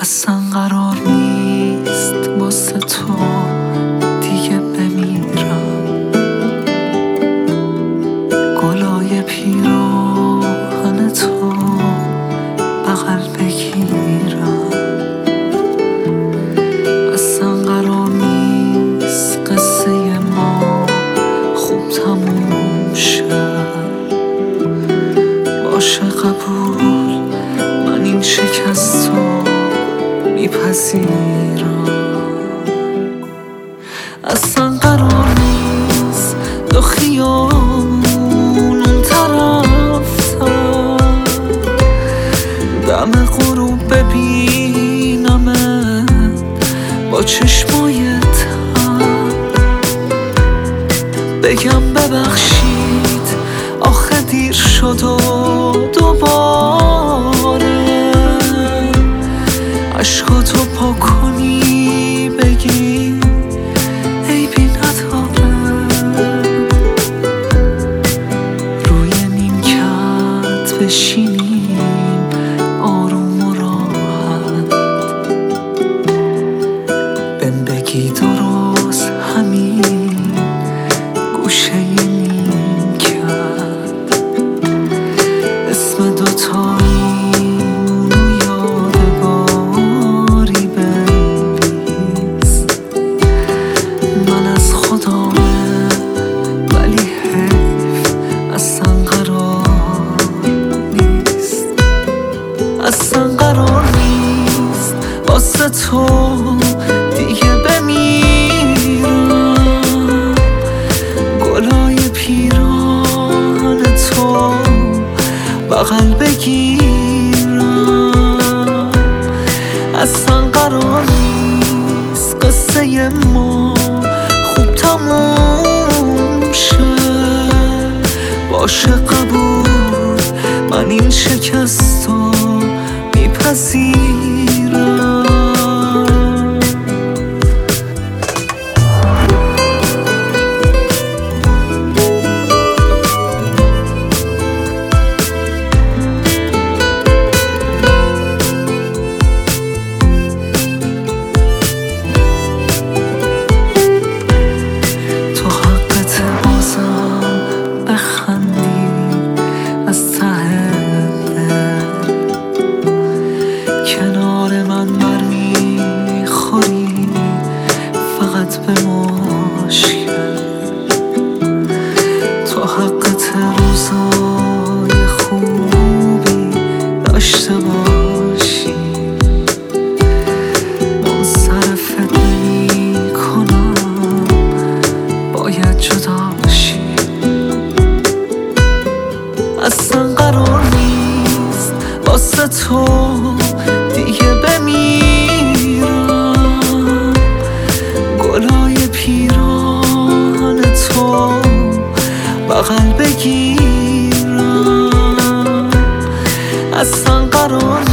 اصلا قرار نیست واسه تو دیگه بمیرم، گلای پیراهن تو بغل بگیرم. اصلا قرار نیست قصه ما خوب تموم شد. باشه قبول، من این شکست رو میپذیرم. اصلا قرار نیست دو خیابون اون طرفتر دم غروب ببینمت با چشمای تر، بگم ببخشید آخه دیر شد و دوباره عشقاتو پاک کنی بگی عیبی نداره. روی نیمکت بشینیم آروم و راحت، بهم بگی درست همین گوشه نیمکت، اسم دوتاییمونو یادگاری بنویس. من از خدامه ولی حیف اصلا قرار نیست، اصلا قرار نیست واسه تو دیگه بمیرم، گلای پیراهن تو بغل بگیرم. اصلا قرار نیست قصه ما خوب تموم شه. باشه قبول، من این شکست رو میپذیرم. کنار من برمیخوری فقط به مشکل، تو حقت روزای خوبی داشته باشی. منصرفت نمی کنم، باید جداشی. اصلا قرار نیست واسه تو دیگه بمیرم، گلای پیراهن تو بغل بگیرم. اصلا قرار